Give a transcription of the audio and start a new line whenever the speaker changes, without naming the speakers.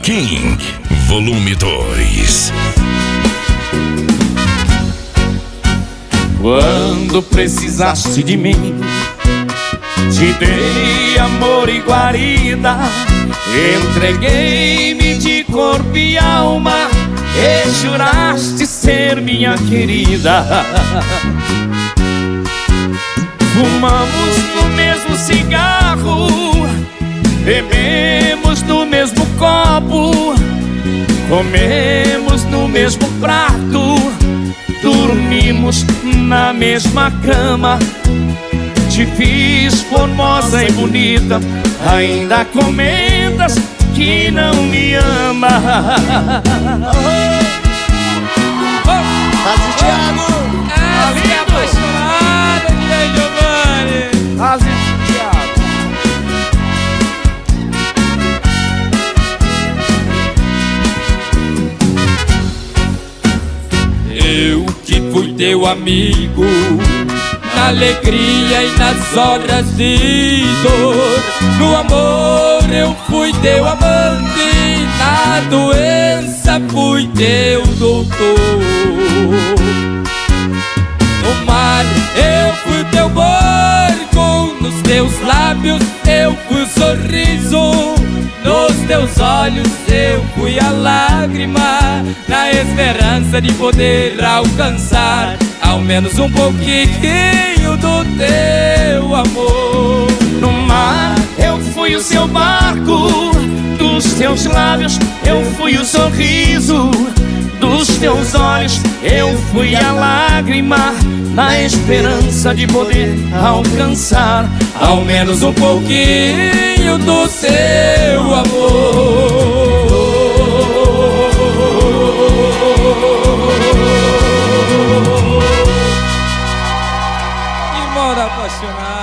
King, volume 2.
Quando precisaste de mim, te dei amor e guarida, entreguei-me de corpo e alma e juraste ser minha querida. Fumamos no mesmo cigarro, bebemos no mesmo copo, comemos no mesmo prato, dormimos na mesma cama. Te fiz formosa e bonita, ainda comentas que não me ama.
Faz Thiago.
Essa é apaixonada, DJ Giovanni.
Faz isso, Thiago.
Eu que fui teu amigo na alegria e nas horas de dor. No amor eu fui teu amante, na doença fui teu doutor. No mar eu fui teu barco, nos teus lábios eu fui o sorriso, nos teus olhos eu fui a lágrima, na esperança de poder alcançar ao menos um pouquinho do teu amor.
No mar eu fui o seu barco, dos teus lábios eu fui o sorriso, dos teus olhos eu fui a lágrima, na esperança de poder alcançar ao menos um pouquinho do teu amor.
Que moda apaixonada.